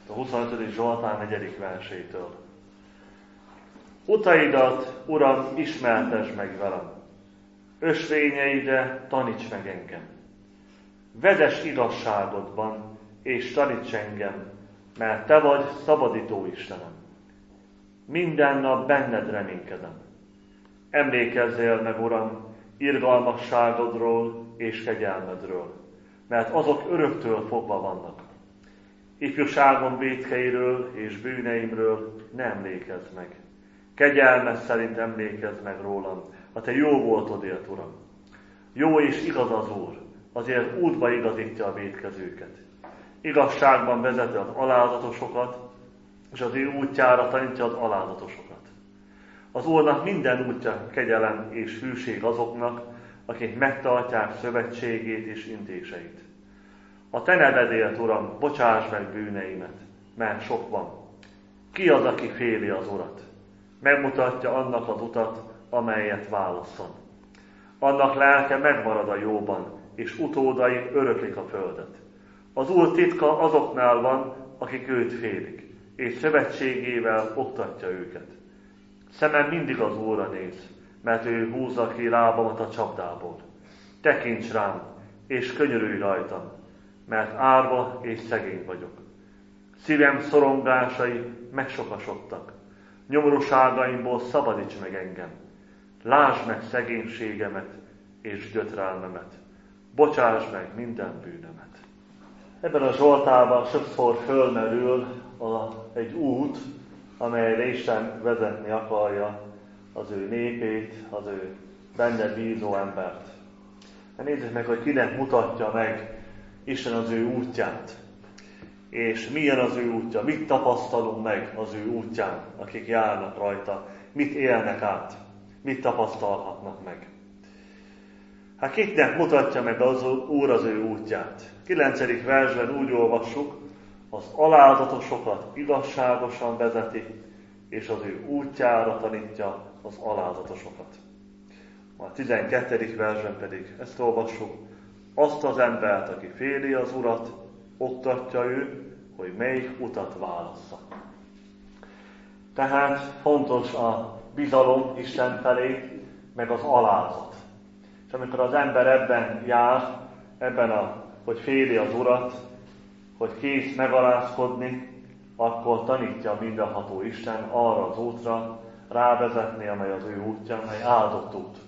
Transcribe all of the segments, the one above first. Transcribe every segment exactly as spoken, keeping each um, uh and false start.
a huszonötödik Zsoltár negyedik versétől. Utaidat, Uram, ismertesd meg velem, ösvényeidre taníts meg engem. Vezess igazságodban, és taníts engem, mert Te vagy szabadító Istenem. Minden nap benned reménykedem. Emlékezzél meg, Uram, irgalmasságodról és kegyelmedről, mert azok öröktől fogva vannak. Ifjúságom vétkeiről és bűneimről ne emlékezz meg. Kegyelmed szerint emlékezz meg rólam, a Te jó voltodért, Uram. Jó és igaz az Úr, azért útba igazítja a vétkezőket. Igazságban vezeti az alázatosokat, és az ő útjára tanítja az alázatosokat. Az Úrnak minden útja kegyelem és hűség azoknak, akik megtartják szövetségét és intéseit. A Te nevedért, Uram, bocsáss meg bűneimet, mert sok van. Ki az, aki féli az Urat? Megmutatja annak az utat, amelyet válasszon. Annak lelke megmarad a jóban, és utódai öröklik a földet. Az Úr titka azoknál van, akik őt félik, és szövetségével oktatja őket. Szemem mindig az Úrra néz, mert ő húzza ki lábamat a csapdából. Tekints rám, és könyörülj rajtam, mert árva és szegény vagyok. Szívem szorongásai megsokasodtak. Nyomorúságaimból szabadíts meg engem. Lásd meg szegénységemet és gyötrelmemet. Bocsáss meg minden bűnömet. Ebben a Zsoltárban sokszor fölmerül a, egy út, amelyre Isten vezetni akarja az ő népét, az ő benne bízó embert. Nézzük meg, hogy kinek mutatja meg Isten az ő útját. És milyen az ő útja, mit tapasztalunk meg az ő útján, akik járnak rajta, mit élnek át, mit tapasztalhatnak meg. Hát kiknek mutatja meg az Úr az ő útját? kilencedik versben úgy olvassuk, az alázatosokat igazságosan vezeti, és az ő útjára tanítja az alázatosokat. A tizenkettedik versben pedig ezt olvassuk, azt az embert, aki féli az Urat, oktatja ő, hogy melyik utat válassza. Tehát fontos a bizalom Isten felé, meg az alázat. És amikor az ember ebben jár, ebben a, hogy féli az Urat, hogy kész megalázkodni, akkor tanítja mindenható Isten arra az útra rávezetni, amely az ő útja, amely áldott út.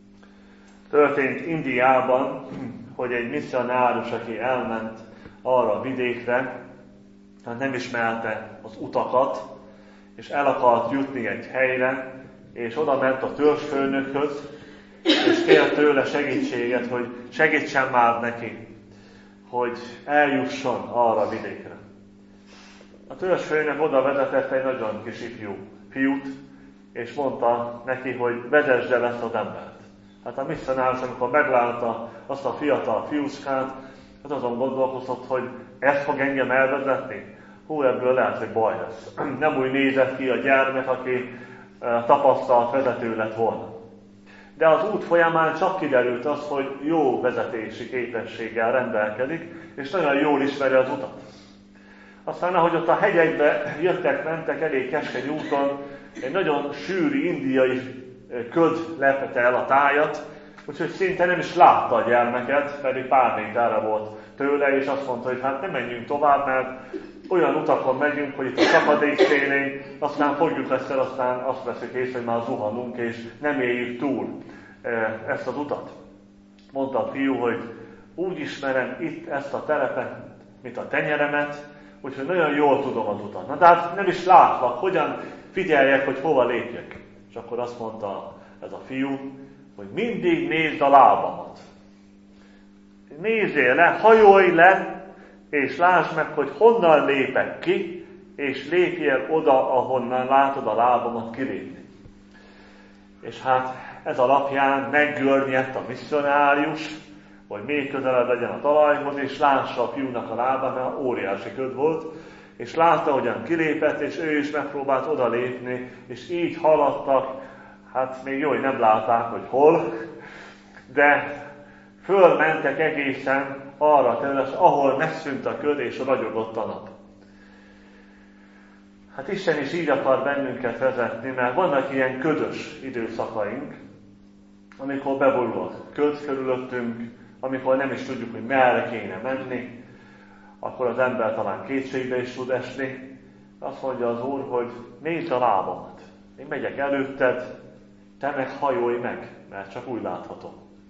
Történt Indiában, hogy egy misszionárus, aki elment arra a vidékre, hát nem ismerte az utakat, és el akart jutni egy helyre, és oda ment a törzsfőnökhöz, és kért tőle segítséget, hogy segítsen már neki, hogy eljusson arra a vidékre. A törzsfőnök oda vezetett egy nagyon kis ifjú fiút, és mondta neki, hogy vezesd el ezt az embert. Hát a misszionárus, amikor meglátta azt a fiatal fiúskát, az azon gondolkozott, hogy ezt fog engem elvezetni. Hú, ebből lehet, hogy baj lesz. Nem úgy nézett ki a gyermek, aki tapasztalt vezető lett volna. De az út folyamán csak kiderült az, hogy jó vezetési képességgel rendelkezik, és nagyon jól ismeri az utat. Aztán, ahogy ott a hegyekbe jöttek, mentek elég keskeny úton, egy nagyon sűrű indiai köd lepete el a tájat, úgyhogy szinte nem is látta a gyermeket, pedig pár méterre volt tőle, és azt mondta, hogy hát nem menjünk tovább, mert olyan utakon megyünk, hogy itt a szakadék szélén, aztán fogjuk ezt, aztán azt veszük észre, hogy már zuhanunk, és nem éljük túl ezt az utat. Mondta a fiú, hogy úgy ismerem itt ezt a telepet, mint a tenyeremet, úgyhogy nagyon jól tudom az utat. Na de hát nem is látlak, hogyan figyeljek, hogy hova lépjek. És akkor azt mondta ez a fiú, hogy mindig nézd a lábamat. Nézzél le, hajolj le, és lásd meg, hogy honnan lépek ki, és lépjél oda, ahonnan látod a lábamat kilépni. És hát ez alapján meggörnyedt a misszionárius, hogy még közelebb legyen a talajhoz, és lássa a fiúnak a lábát, mert óriási köd volt, és látta, hogyan kilépett, és ő is megpróbált odalépni, és így haladtak, hát még jó, hogy nem látták, hogy hol, de fölmentek egészen arra a területre, ahol megszűnt a köd, és ragyogott a nap. Hát Isten is így akar bennünket vezetni, mert vannak ilyen ködös időszakaink, amikor beborul a köd körülöttünk, amikor nem is tudjuk, hogy merre kéne menni, akkor az ember talán kétségbe is tud esni. Azt mondja az Úr, hogy nézd a lábamat. Én megyek előtted, te meg hajolj meg, mert csak úgy láthatom.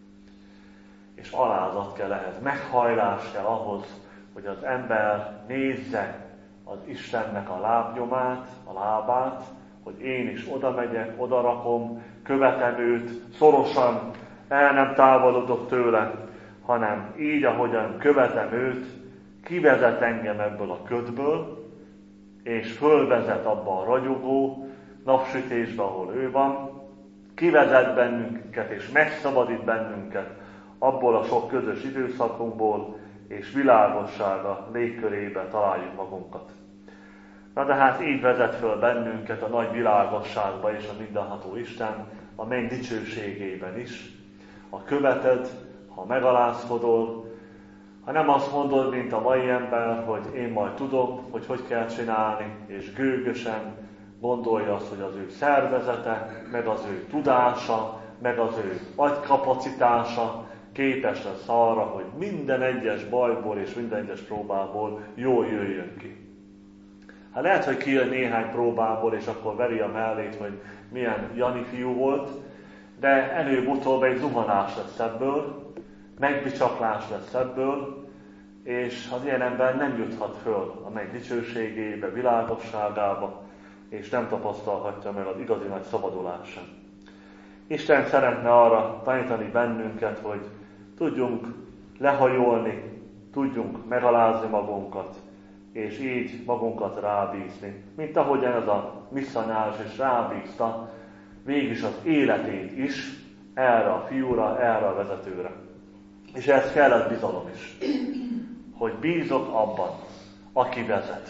És alázat kell ehhez, meghajlás kell ahhoz, hogy az ember nézze az Istennek a lábnyomát, a lábát, hogy én is oda megyek, oda rakom, követem őt, szorosan el nem távolodok tőle, hanem így, ahogyan követem őt, kivezet engem ebből a ködből, és fölvezet abba a ragyogó napsütésbe, ahol ő van, kivezet bennünket, és megszabadít bennünket abból a sok közös időszakunkból, és világossága légkörébe találjuk magunkat. Na de hát így vezet föl bennünket a nagy világosságba és a mindenható Isten, a menny dicsőségében is. Ha követed, ha megalázkodol, ha nem azt mondod, mint a mai ember, hogy én majd tudom, hogy hogy kell csinálni, és gőgösen gondolja azt, hogy az ő szervezete, meg az ő tudása, meg az ő agykapacitása képes lesz arra, hogy minden egyes bajból és minden egyes próbából jól jöjjön ki. Hát lehet, hogy kijön néhány próbából, és akkor veri a mellét, hogy milyen Jani fiú volt, de előbb-utóbb egy zuhanás lesz ebből, megbicsaklás lesz ebből, és az ilyen ember nem juthat föl a menny dicsőségébe, világosságába, és nem tapasztalhatja meg az igazi nagy szabadulást sem. Isten szeretne arra tanítani bennünket, hogy tudjunk lehajolni, tudjunk megalázni magunkat, és így magunkat rábízni. Mint ahogyan ez a misszanyás is rábízta mégis az életét is erre a fiúra, erre a vezetőre. És ehhez kellett bizalom is, hogy bízok abban, aki vezet.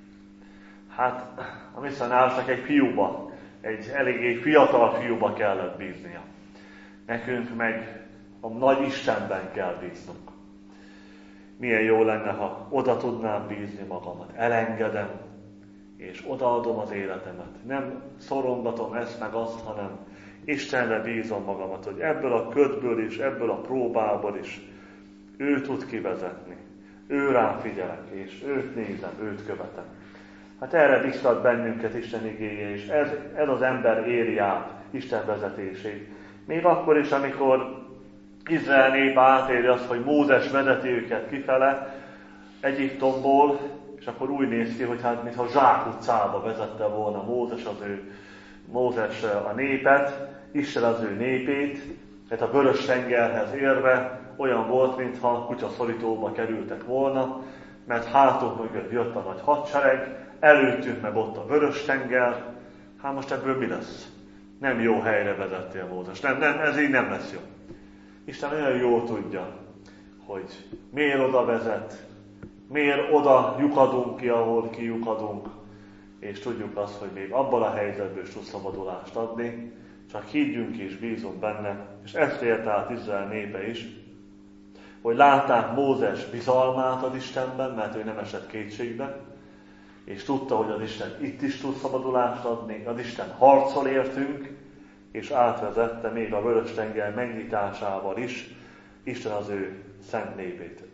Hát a misszanyásnak egy fiúba, egy eléggé fiatal fiúba kellett bíznia. Nekünk meg a nagy Istenben kell bíznunk. Milyen jó lenne, ha oda tudnám bízni magamat. Elengedem, és odaadom az életemet. Nem szorongatom ezt meg azt, hanem Istenre bízom magamat, hogy ebből a ködből is, ebből a próbából is ő tud kivezetni. Ő rá figyelek, és őt nézem, őt követem. Hát erre biztat bennünket Isten igéje, és ez, ez az ember éri át Isten vezetését. Még akkor is, amikor Izrael nép átéri azt, hogy Mózes vezeti őket kifele Egyiptomból, és akkor úgy néz ki, hogy hát mintha zsákutcába vezette volna Mózes az ő, Mózes a népet, Isten az ő népét, tehát a vörös tengerhez érve olyan volt, mintha kutyaszorítóba kerültek volna, mert hátunk mögött jött a nagy hadsereg, előttünk meg ott a vörös tenger, hát most ebből mi lesz? Nem jó helyre vezettél Mózes, nem, nem, ez így nem lesz jó. Isten olyan jól tudja, hogy miért oda vezet, miért oda lyukadunk ki, ahol kilyukadunk, és tudjuk azt, hogy még abban a helyzetből is tud szabadulást adni, csak higgyünk és bízunk benne, és ezt ért át Izrael népe is, hogy látták Mózes bizalmát az Istenben, mert ő nem esett kétségbe, és tudta, hogy az Isten itt is tud szabadulást adni, az Isten harcol értünk, és átvezette még a Vörös-tenger megnyitásával is Isten az ő szent népét.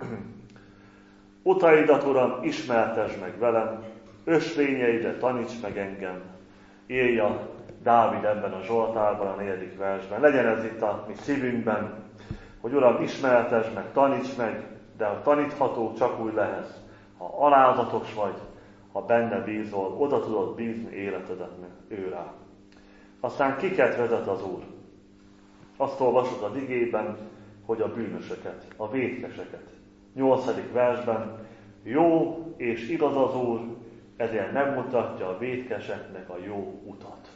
Utaidat, Uram, ismertesd meg velem, ösvényeidre taníts meg engem, írja Dávid ebben a Zsoltárban, a negyedik versben. Legyen ez itt a mi szívünkben, hogy Uram, ismertesd meg, taníts meg, de a tanítható csak úgy lehet, ha alázatos vagy, ha benne bízol, oda tudod bízni életedet ő rá. Aztán kiket vezet az Úr? Azt olvasod az igében, hogy a bűnösöket, a vétkeseket. Nyolcadik versben, jó és igaz az Úr, ezért megmutatja a vétkeseknek a jó utat.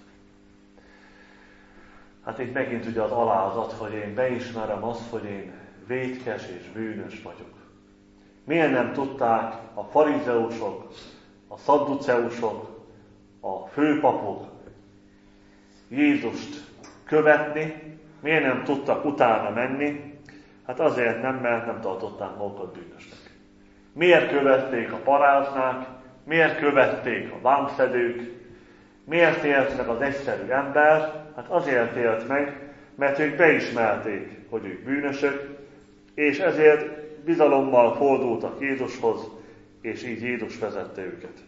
Hát itt megint ugye az alázat, hogy én beismerem azt, hogy én vétkes és bűnös vagyok. Miért nem tudták a farizeusok, a szadduceusok, a főpapok Jézust követni, miért nem tudtak utána menni? Hát azért nem, mert nem tartották magukat bűnösnek. Miért követték a paráznák miért követték a vámszedők, miért élt meg az egyszerű ember? Hát azért élt meg, mert ők beismerték, hogy ők bűnösök, és ezért bizalommal fordultak Jézushoz, és így Jézus vezette őket.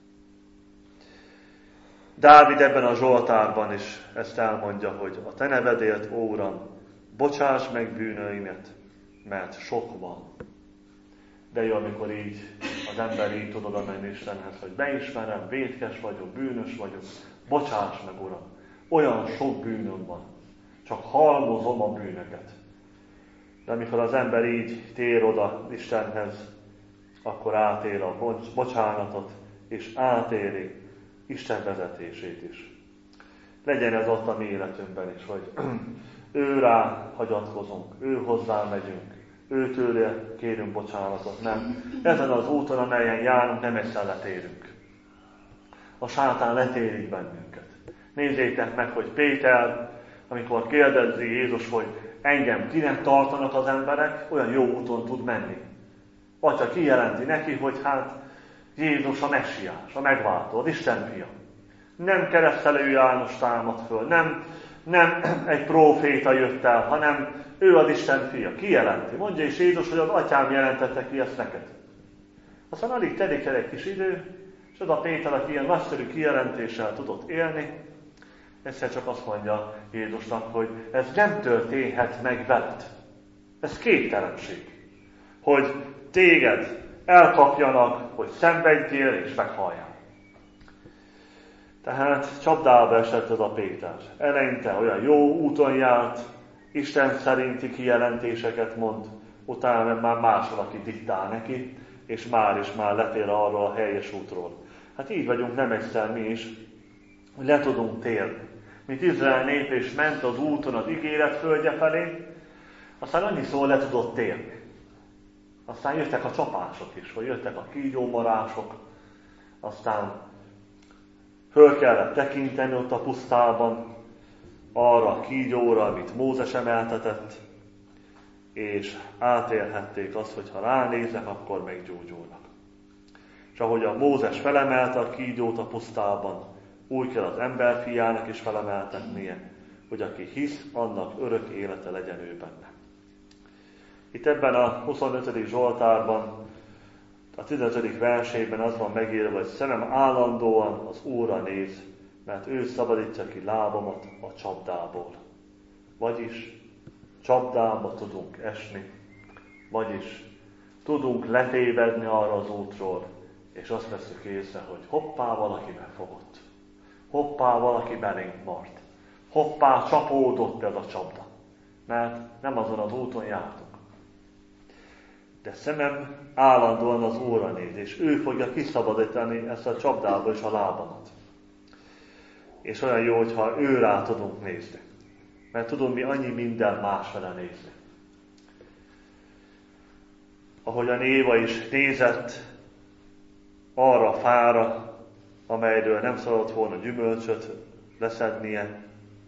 Dávid ebben a Zsoltárban is ezt elmondja, hogy a te nevedért, ó Uram, bocsáss meg bűnöimet, mert sok van. De jó, amikor így az ember így tud oda menni Istenhez, hogy beismerem, vétkes vagyok, bűnös vagyok, bocsáss meg, Uram, olyan sok bűnöm van, csak halmozom a bűnöket. De amikor az ember így tér oda Istenhez, akkor átél a bocsánatot, és átéli Isten vezetését is. Legyen ez ott a mi életünkben is, hogy ő rá hagyatkozunk, ő hozzá megyünk, őtőle kérünk bocsánatot. Nem. Ezen az úton, amelyen járunk, nem egyszer letérünk. A sátán letérik bennünket. Nézzétek meg, hogy Péter, amikor kérdezi Jézus, hogy engem kinek tartanak az emberek, olyan jó úton tud menni. Atya kijelenti neki, hogy hát Jézus a messiás, a megváltó, az Isten fia. Nem keresztelő János támad föl, nem, nem egy próféta jött el, hanem ő az Isten fia. Kijelenti. Mondja is Jézus, hogy az atyám jelentette ki ezt neked. Aztán alig telik el egy kis idő, és az a Péter, aki ilyen nagyszerű kijelentéssel tudott élni, egyszer csak azt mondja Jézusnak, hogy ez nem történhet meg veled. Ez képtelenség. Hogy téged elkapjanak, hogy szenvedjél és meghalljál. Tehát csapdába esett ez a Péter. Eleinte olyan jó úton járt, Isten szerinti kijelentéseket mond, utána már más valaki diktál neki, és már is már letér arról a helyes útról. Hát így vagyunk nem egyszer mi is, hogy le tudunk térni. Mint Izrael nép és ment az úton az ígéret földje felé, aztán annyiszor le tudott térni. Aztán jöttek a csapások is, vagy jöttek a kígyómarások, aztán föl kellett tekinteni ott a pusztában arra a kígyóra, amit Mózes emeltetett, és átélhették azt, hogy ha ránéznek, akkor meggyógyulnak. És ahogy a Mózes felemelte a kígyót a pusztában, úgy kell az ember fiának is felemeltetnie, hogy aki hisz, annak örök élete legyen ő benne. Itt ebben a huszonötödik Zsoltárban, a tizenötödik versében az van megírva, hogy szemem állandóan az Úrra néz, mert ő szabadítja ki lábamat a csapdából. Vagyis csapdába tudunk esni, vagyis tudunk letévedni arra az útról, és azt veszük észre, hogy hoppá, valaki megfogott. Hoppá, valaki belénk mart. Hoppá, csapódott ez a csapda. Mert nem azon az úton jártunk. De szemem állandóan az Úrra néz, és ő fogja kiszabadítani ezt a csapdából is a lábamat. És olyan jó, hogyha ő rá tudunk nézni. Mert tudunk mi annyi minden másfele nézni. Ahogyan Éva is nézett arra a fára, amelyről nem szabad volna gyümölcsöt leszednie,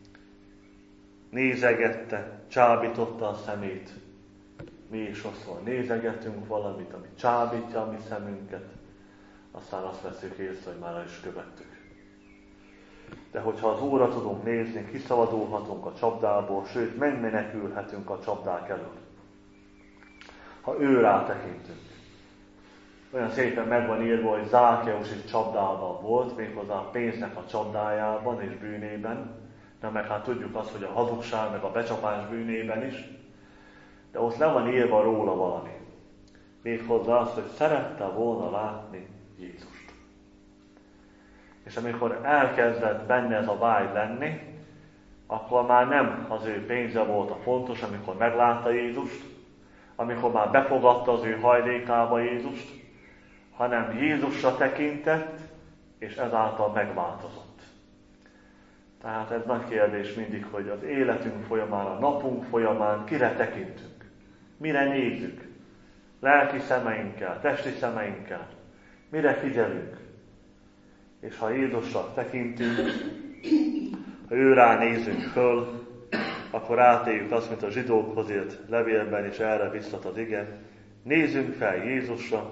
nézegette, csábította a szemét. Mi is sokszor nézegetünk valamit, ami csábítja a mi szemünket, aztán azt veszük észre, hogy már el is követtük. De hogyha az Úrra tudunk nézni, kiszabadulhatunk a csapdából, sőt, megmenekülhetünk a csapdák elől. Ha ő rá tekintünk. Olyan szépen meg van írva, hogy Zákeus is csapdában volt, méghozzá a pénznek a csapdájában és bűnében, de meg hát tudjuk azt, hogy a hazugság meg a becsapás bűnében is, de ott le van írva róla valami. Méghozzá azt, hogy szerette volna látni Jézust. És amikor elkezdett benne ez a vágy lenni, akkor már nem az ő pénze volt a fontos, amikor meglátta Jézust, amikor már befogadta az ő hajlékába Jézust, hanem Jézusra tekintett, és ezáltal megváltozott. Tehát ez nagy kérdés mindig, hogy az életünk folyamán, a napunk folyamán kire tekintünk, mire nézzük, lelki szemeinkkel, testi szemeinkkel, mire figyelünk. És ha Jézusra tekintünk, ha ő rá nézünk föl, akkor átéljük azt, mint a zsidókhoz írt levélben is erre biztat az ige. Nézzünk fel Jézusra,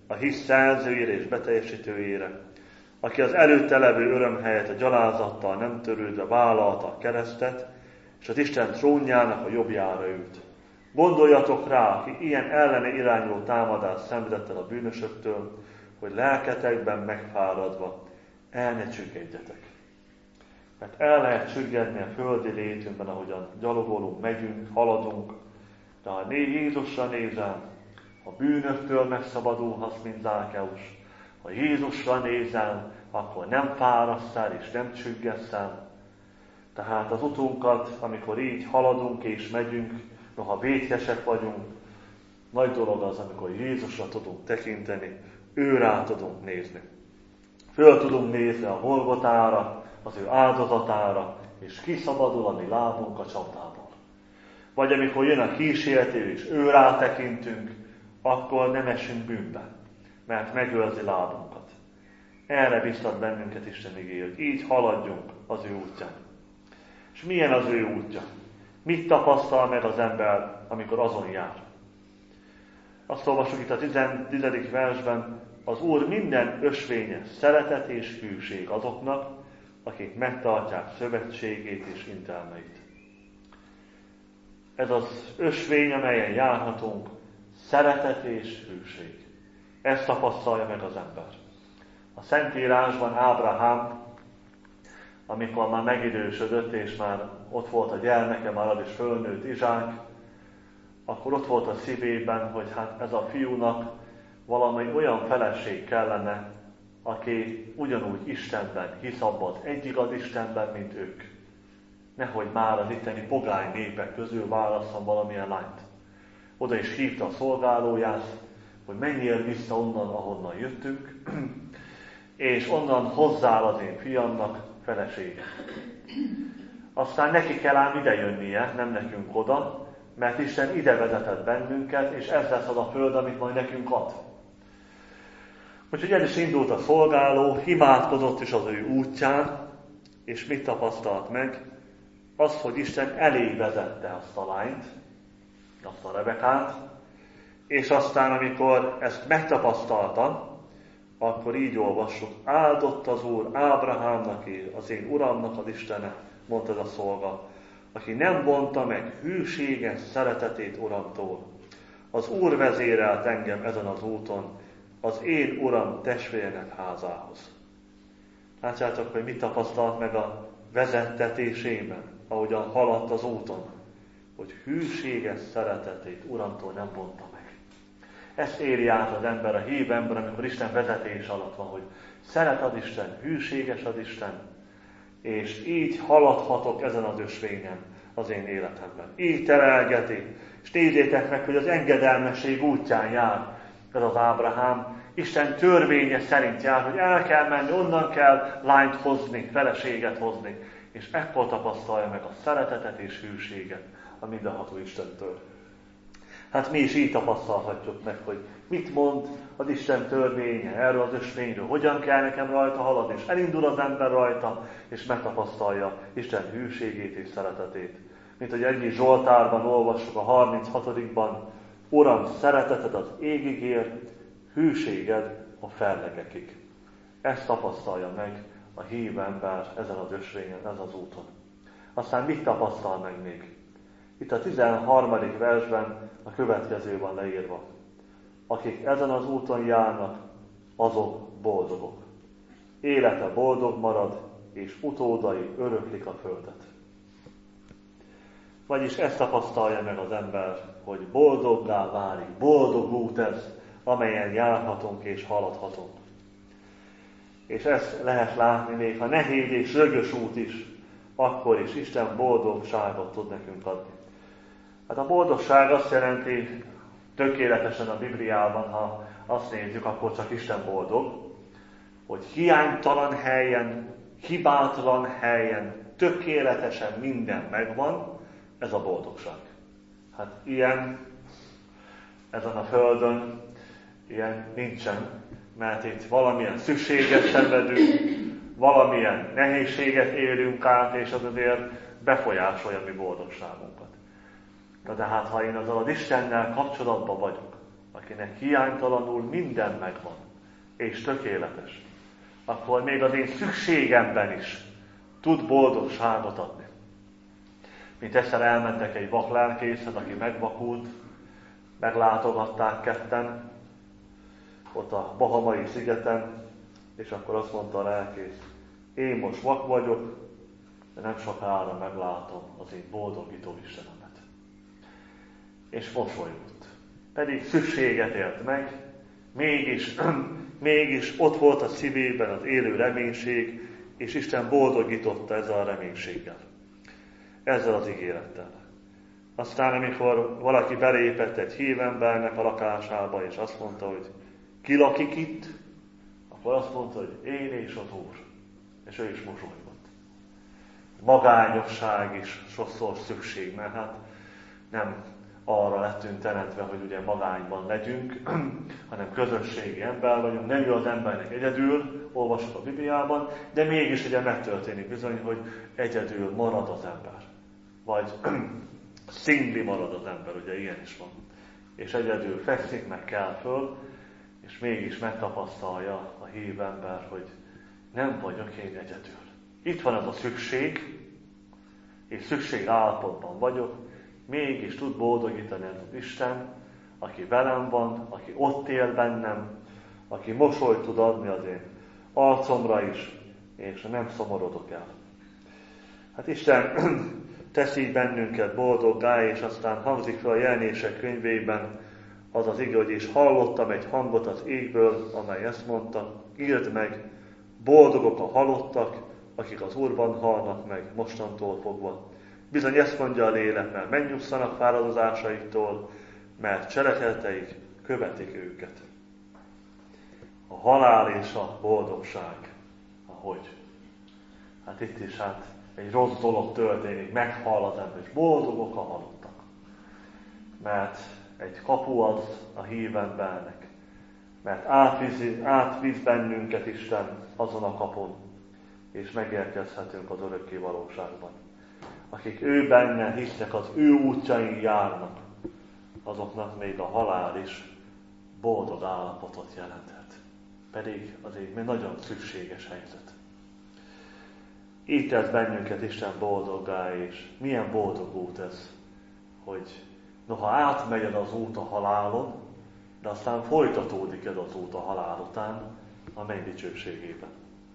a hisz szerzőjére és beteljesítőjére, aki az előtte levő öröm helyett a gyalázattal nem törődve vállalta a keresztet, és az Isten trónjának a jobbjára ült. Gondoljatok rá, aki ilyen ellene irányuló támadást szenvedett el a bűnösöktől, hogy lelketekben megfáradva el ne csüggedjetek. Mert el lehet csüggedni a földi létünkben, ahogyan gyalogolunk, megyünk, haladunk, de ha Jézusra nézel, ha bűnöktől megszabadulhatsz, mint Zákeus, ha Jézusra nézel, akkor nem fáradsz el és nem csüggedsz el. Tehát az utunkat, amikor így haladunk és megyünk, noha vétkesek vagyunk, nagy dolog az, amikor Jézusra tudunk tekinteni, ő rá tudunk nézni. Föl tudunk nézni a Golgotára, az ő áldozatára, és kiszabadul a mi lábunk a csapdából. Vagy amikor jön a kísértő, és ő rá tekintünk, akkor nem esünk bűnbe, mert megőrzi lábunkat. Erre biztat bennünket Isten igéje, hogy így haladjunk az ő útján. És milyen az ő útja? Mit tapasztal meg az ember, amikor azon jár? Azt olvasjuk itt a tizedik versben, az Úr minden ösvénye szeretet és hűség azoknak, akik megtartják szövetségét és intelmeit. Ez az ösvény, amelyen járhatunk, szeretet és hűség. Ezt tapasztalja meg az ember. A Szentírásban Ábrahám, amikor már megidősödött, és már ott volt a gyermeke, már az is fölnőtt Izsák, akkor ott volt a szívében, hogy hát ez a fiúnak valami olyan feleség kellene, aki ugyanúgy Istenben hisz abban az egy igaz Istenben, mint ők. Nehogy már az itteni pogány népek közül válasszon valamilyen lányt. Oda is hívta a szolgálóját, hogy menjél vissza onnan, ahonnan jöttünk, és onnan hozzál az én fiamnak feleséget. Aztán neki kell ám ide jönnie, nem nekünk oda, mert Isten ide vezetett bennünket, és ez lesz az a föld, amit majd nekünk ad. Úgyhogy el is indult a szolgáló, imádkozott is az ő útján, és mit tapasztalt meg? Az, hogy Isten elé vezette azt a lányt, azt a Rebekát, és aztán, amikor ezt megtapasztalta, akkor így olvassuk, áldott az Úr Ábrahámnak, az én Uramnak az Istene, mondta ez a szolga, aki nem vonta meg hűséges szeretetét Uramtól. Az Úr vezérelt engem ezen az úton, az én Uram testvérének házához. Látjátok, hogy mit tapasztalt meg a vezettetésében, ahogyan haladt az úton, hogy hűséges szeretetét Uramtól nem vonta meg. Ezt éri át az ember, a hív ember, amikor Isten vezetés alatt van, hogy szeret az Isten, hűséges az Isten, és így haladhatok ezen az ösvényen az én életemben. Így terelgeti, és nézzétek meg, hogy az engedelmesség útján jár ez az Ábrahám. Isten törvénye szerint jár, hogy el kell menni, onnan kell lányt hozni, feleséget hozni, és ekkor tapasztalja meg a szeretetet és hűséget a mindenható Istentől. Hát mi is így tapasztalhatjuk meg, hogy mit mond az Isten törvénye erről az ösvényről, hogyan kell nekem rajta haladni, és elindul az ember rajta, és megtapasztalja Isten hűségét és szeretetét. Mint hogy egyik Zsoltárban olvassuk a harminchatodik Uram, szereteted az égig ér, hűséged a fellegekig. Ezt tapasztalja meg a hív ember ezen az ösvényen, ezen az úton. Aztán mit tapasztal meg még? Itt a tizenharmadik versben a következő van leírva. Akik ezen az úton járnak, azok boldogok. Élete boldog marad, és utódai öröklik a földet. Vagyis ezt tapasztalja meg az ember, hogy boldoggá válik, boldog út ez, amelyen járhatunk és haladhatunk. És ezt lehet látni még, ha nehéz és rögös út is, akkor is Isten boldogságot tud nekünk adni. Hát a boldogság azt jelenti, tökéletesen a Bibliában, ha azt nézzük, akkor csak Isten boldog, hogy hiánytalan helyen, hibátlan helyen, tökéletesen minden megvan, ez a boldogság. Hát ilyen ezen a földön, ilyen nincsen, mert itt valamilyen szükséget szenvedünk, valamilyen nehézséget élünk át, és az azért befolyásolja mi boldogságunkat. De hát, ha én azzal az Istennel kapcsolatban vagyok, akinek hiánytalanul minden megvan, és tökéletes, akkor még az én szükségemben is tud boldogságot adni. Mint egyszer elmentek egy vaklelkészhez, aki megvakult, meglátogatták ketten, ott a Bahamai szigeten, és akkor azt mondta a lelkész, én most vak vagyok, de nem sokára meglátom az én boldogító Istenemet. És mosolygott. Pedig szükséget élt meg, mégis, mégis ott volt a szívében az élő reménység, és Isten boldogította ezzel a reménységgel. Ezzel az ígérettel. Aztán, amikor valaki belépett egy hívembernek a lakásába, és azt mondta, hogy ki lakik itt, akkor azt mondta, hogy én és az Úr. És ő is mosolygott. Magányosság is sokszor szükség, mert hát nem arra lettünk teremtve, hogy ugye magányban legyünk, hanem közösségi ember vagyunk, nem ül az embernek egyedül, olvasok a Bibliában, de mégis ugye megtörténik bizony, hogy egyedül marad az ember. Vagy szingli marad az ember, ugye ilyen is van. És egyedül fekszik, meg kell föl, és mégis megtapasztalja a hív ember, hogy nem vagyok én egyedül. Itt van ez a szükség, és szükség állapotban vagyok, mégis tud boldogítani ez az Isten, aki velem van, aki ott él bennem, aki mosolyt tud adni az én arcomra is, és nem szomorodok el. Hát Isten tesz így bennünket boldoggá, és aztán hangzik fel a Jelenések könyvében az az ige, hogy és hallottam egy hangot az égből, amely ezt mondta, írd meg, boldogok a halottak, akik az Úrban halnak meg mostantól fogva. Bizony ezt mondja a lélek, mert megnyugszanak fáradozásaiktól, mert cselekedeteik követik őket. A halál és a boldogság. Ahogy? Hát itt is hát egy rossz dolog történik, meghal az ember, és boldogok a halottak. Mert egy kapu az a hív embernek. Mert átvíz, átvíz bennünket Isten azon a kapun, és megérkezhetünk az örökké valóságban. Akik ő benne hisznek, az ő útjain járnak, azoknak még a halál is boldog állapotot jelenthet. Pedig azért még nagyon szükséges helyzet. Így tesz bennünket Isten boldoggá, és milyen boldog út ez, hogy noha átmegyed az út a halálon, de aztán folytatódik ez az út a halál után a menny dicsőségében.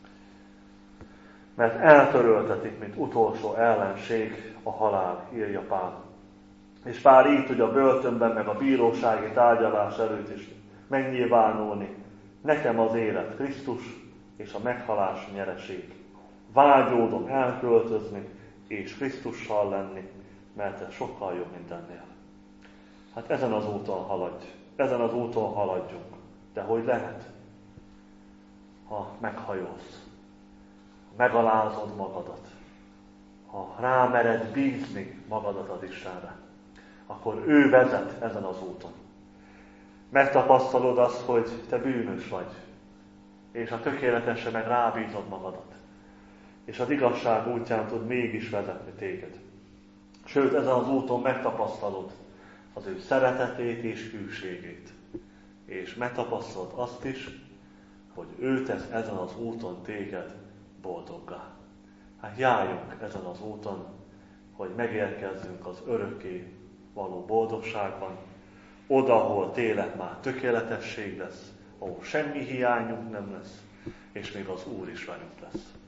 Mert eltöröltetik, mint utolsó ellenség a halál, írja Pál. És Pál így tudja a börtönben, meg a bírósági tárgyalás előtt is megnyilvánulni. Nekem az élet Krisztus, és a meghalás nyereség. Vágyódom elköltözni, és Krisztussal lenni, mert ez sokkal jobb mindennél. Hát ezen az úton haladj, ezen az úton haladjunk. De hogy lehet? Ha meghajolsz, megalázod magadat, ha rámered bízni magadat az Istenre, akkor ő vezet ezen az úton. Megtapasztalod azt, hogy te bűnös vagy, és a tökéletesre meg rábízod magadat, és az igazság útján tud mégis vezetni téged. Sőt, ezen az úton megtapasztalod az ő szeretetét és hűségét, és megtapasztalod azt is, hogy ő tesz ezen az úton téged boldoggá. Hát járjunk ezen az úton, hogy megérkezzünk az örökké való boldogságban, oda, ahol tényleg már tökéletesség lesz, ahol semmi hiányunk nem lesz, és még az Úr is velünk lesz.